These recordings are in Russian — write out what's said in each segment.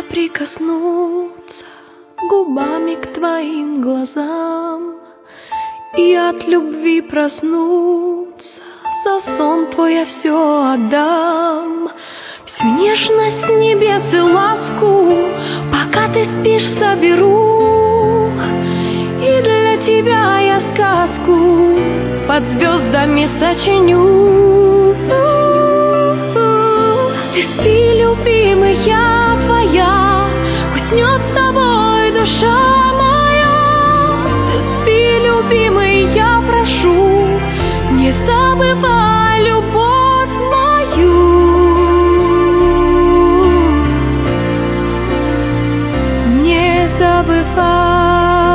прикоснуться губами к твоим глазам и от любви проснуться, за сон твой я все отдам. Всю нежность небес и ласку, пока ты спишь, соберу, и для тебя я сказку под звездами сочиню. Ты спи, любимый, я твоя, уснет с тобой душа моя. Ты спи, любимый, я прошу, не забывай любовь мою. Не забывай.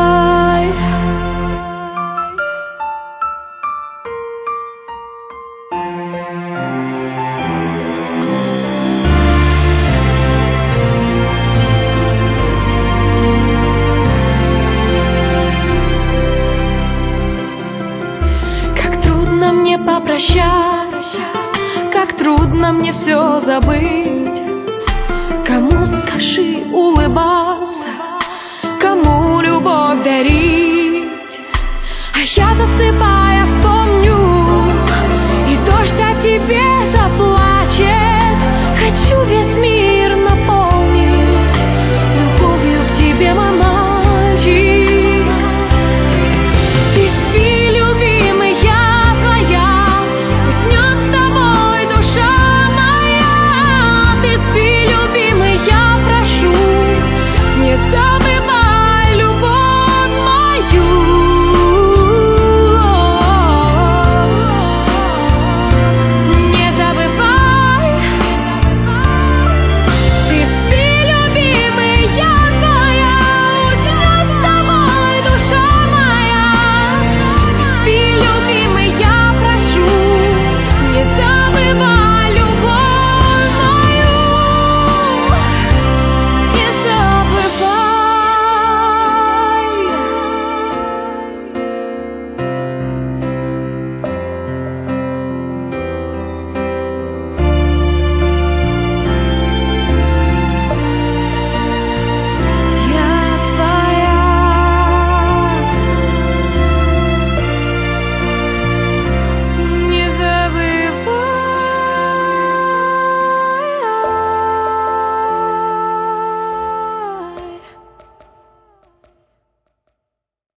Мне попрощаться, как трудно мне все забыть. Кому, скажи, улыбаться, кому любовь дарить, а я засыпаю